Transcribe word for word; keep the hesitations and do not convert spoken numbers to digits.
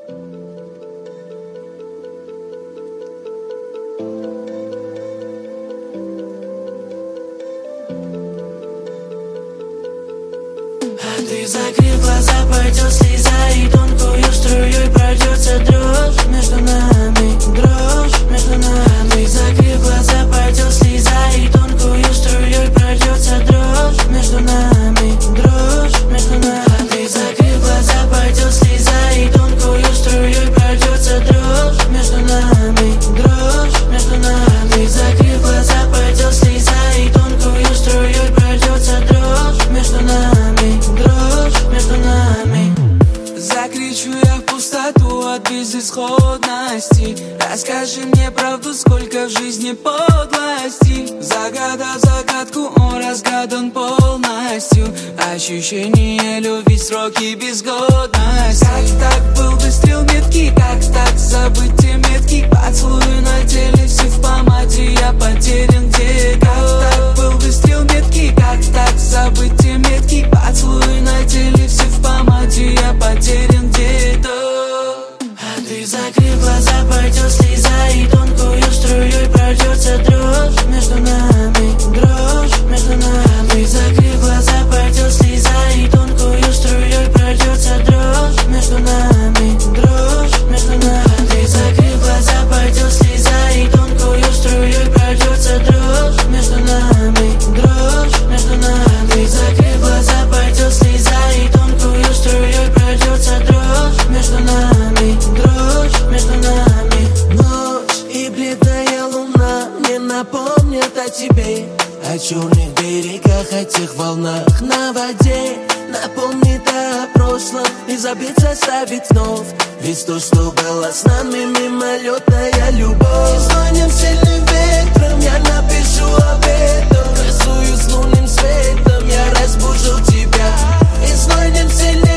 Ты закрыв глаза, пойдет слеза, и тонкую струей пройдется дрожь между нами, дрожь между нами. Ты закрыв глаза, пойдет слеза, и тонкую струей пройдется дрожь между нами, дрожь между нами. Ты закрыв глаза, пойдет слеза, и тонкую струей пройдется дрожь между нами, дрожь между нами. Ты закрыв глаза, пойдет слеза, и тонкую струей пройдется дрожь между нами, дрожь между нами. Закричу я в пустоту от безысходности. Расскажи мне правду, сколько в жизни подлости. Загадай загадку, он разгадан полностью. Ощущение любви, сроки безгодности. Как так был выстрел меткий, как так забыть те метки. Поцелуй на теле, все в помаде, я потерян где-то. Как так был выстрел меткий, как так забыть те метки. Поцелуй на теле, все в помаде, я потерян где-то. А ты закрыв глаза, пойдет слеза, и тонкую струей пройдется дрожь между нами, дрожь между нами. Ты закрыв глаза, пойдет слеза, и тонкую струей пройдется дрожь между нами, дрожь между нами. Ты закрыв глаза, пойдет слеза, и тонкую струей пройдется дрожь между нами, дрожь между нами. Ты закрыв глаза, пойдет слеза, и тонкую струей пройдется дрожь между нами, дрожь между нами. Ночь и бледная луна мне напомнят о тебе, о черных берегах, о тех волнах на воде. Напомнит о прошлом и забыть заставить вновь. Ведь то, что было с нами, мимолетная любовь. И звоним сильным ветром, я напишу об этом. Рисую с лунным светом, я разбужу тебя. И звоним сильным